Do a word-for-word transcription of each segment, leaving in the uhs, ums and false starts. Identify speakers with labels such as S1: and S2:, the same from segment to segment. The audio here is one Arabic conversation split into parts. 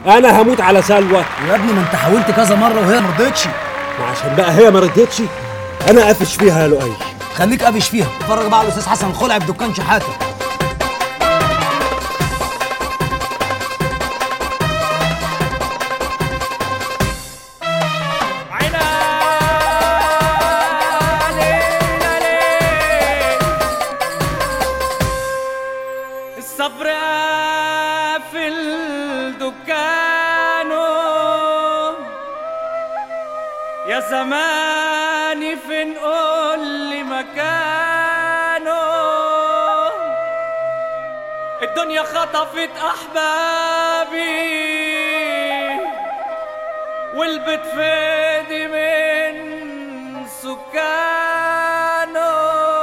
S1: انا هموت على سلوى.
S2: يا ابني ما انت حاولت كذا مره وهي ما رضتش.
S1: وعشان بقى هي ما رضتش انا قافش فيها يا لؤي.
S2: خليك قافش فيها. اتفرج بقى على الاستاذ حسن خلع في دكان شحاته.
S3: الصبر قافل دكانه يا زماني فين قولي مكانه. الدنيا خطفت أحبابي والبيت فادي من سكانه.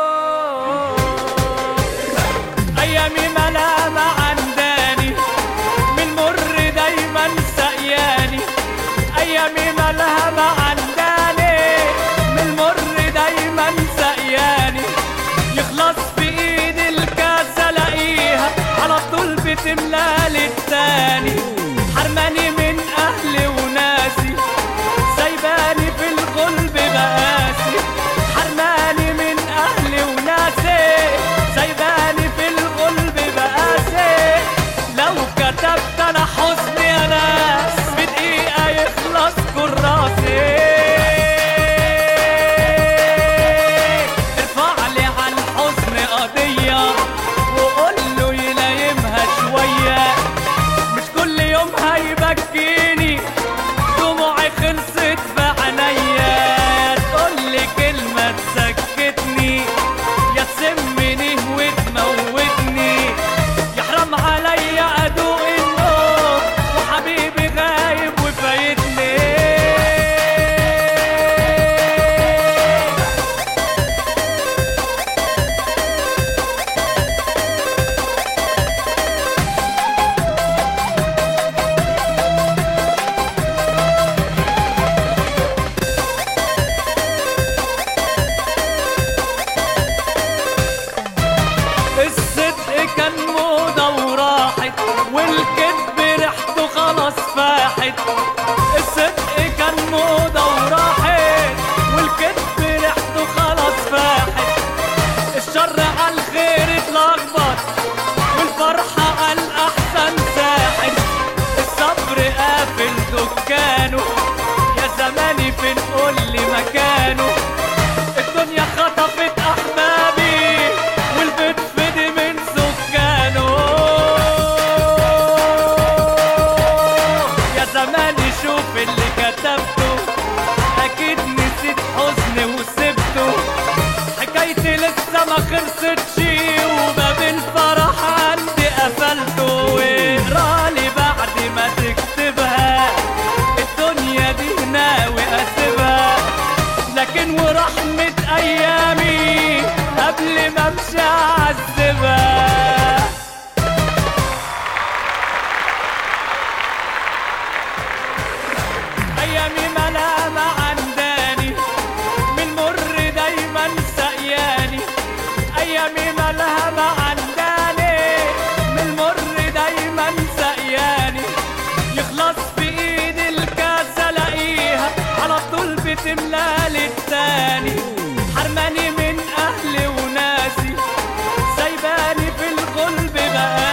S3: أيامي ملامة عنداني من مر دايما سقياني. أيامي ملامة عنداني من مر دايما سقياني. يخلص في ايدي الكاس الاقيها على طول بتملالي التاني. حرماني من اهلي وناسي سايباني في الغلب بقاسي. حرماني من اهلي وناسي سايباني في الغلب بقاسي. لو كتبت انا حزني يا ناس في دقيقة يخلص كراسي. ارفع لي على الحزن قضية وقول له يلايمها شوية. مش كل يوم هيبكيني دموعي خلصت في عينيا. تقول لي كلمة تسكتني يا تسمني وتموتني. يحرم عليا ادوق النوم وحبيبي غايب وفايتني. الصدق كان موضة وراحت والكذب ريحته خلاص فاحت. الصدق كان موضة وراحت والكذب ريحته خلاص فاحت. الشر على الخير اتلخبط والفرحة على الأحسن ساحت. الصبر قافل دكانه يا زماني فين قولي مكانه. الدنيا خطفت أحبابي والبيت فدي من سكانه. يا زماني شوف اللي كتبته أكيد نسيت حزني وسبته. حكايتي لسه ما خلصتش وباب الفرح عندي قفلته. واقرالي بعد ما تكتبها الدنيا دي ناوي أسيبها. لكن ورحمة أيامي قبل ما امشي اعذبها. أيامي ملامة عنداني من مر دايما سقياني. أيامي ملامة عنداني من مر دايما سقياني. يخلص في ايدي الكاس الاقيها على طول بتملالي التاني. حرماني من اهلي وناسي سايباني في الغلب بقى.